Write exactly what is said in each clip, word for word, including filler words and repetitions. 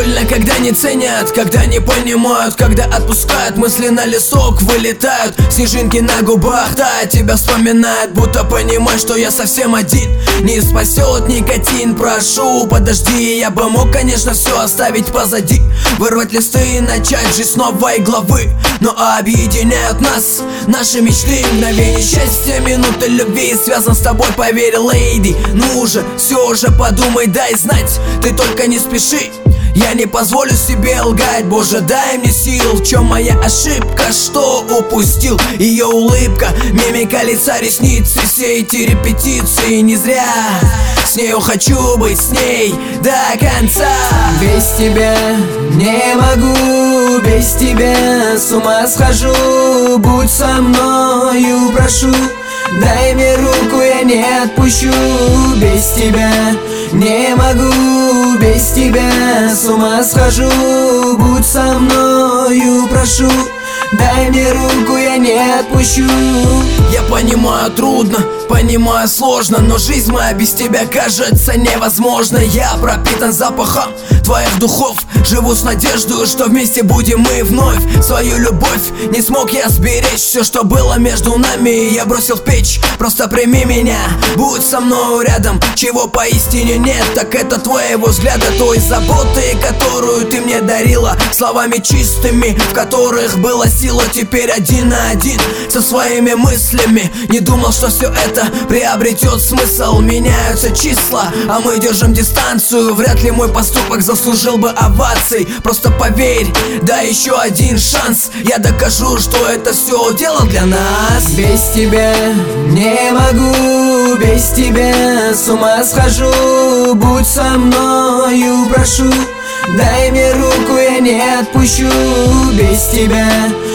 больно, когда не ценят, когда не понимают, когда отпускают, мысли на лесок вылетают, снежинки на губах, да, тебя вспоминает, будто понимаешь, что я совсем один. Не спасет никотин, прошу, подожди. Я бы мог, конечно, все оставить позади, вырвать листы и начать жизнь с новой главы. Но объединяют нас наши мечты, мгновение счастья, минуты любви. Связан с тобой, поверь, лейди. Ну уже, все же подумай, дай знать, ты только не спеши. Я не позволю себе лгать, Боже, дай мне сил. В чем моя ошибка, что упустил? Ее улыбка, мимика лица, ресницы, все эти репетиции не зря. С нею хочу быть, с ней до конца. Без тебя не могу, без тебя с ума схожу. Будь со мною, прошу, дай мне руку, я не отпущу. Без тебя не могу, без тебя с ума схожу. Будь со мною, прошу, дай мне руку, я не отпущу. Я понимаю, трудно, понимаю, сложно, но жизнь моя без тебя кажется невозможно. Я пропитан запахом твоих духов, живу с надеждой, что вместе будем мы вновь. Свою любовь не смог я сберечь, все, что было между нами, я бросил в печь. Просто прими меня, будь со мной рядом. Чего поистине нет, так это твоего взгляда, той заботы, которую ты мне дарила, словами чистыми, в которых была сила. Теперь один на один со своими мыслями. Не думал, что все это приобретет смысл. Меняются числа, а мы держим дистанцию. Вряд ли мой поступок заслужил бы оваций. Просто поверь, дай еще один шанс. Я докажу, что это все дело для нас. Без тебя не могу, без тебя с ума схожу. Будь со мною, прошу, дай мне руку, я не отпущу. Без тебя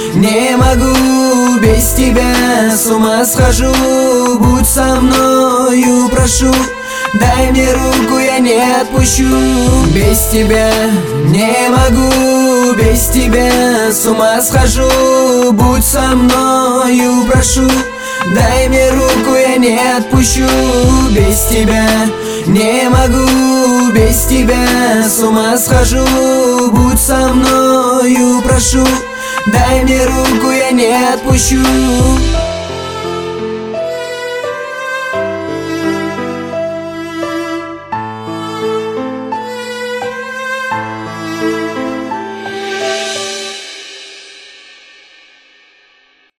не могу, без тебя с ума схожу. Будь со мною, прошу, дай мне руку, я не отпущу. Без тебя не могу, без тебя с ума схожу. Будь со мною, прошу, дай мне руку, я не отпущу. Без тебя не могу, без тебя с ума схожу. Будь со мною, прошу, дай мне руку, я не отпущу.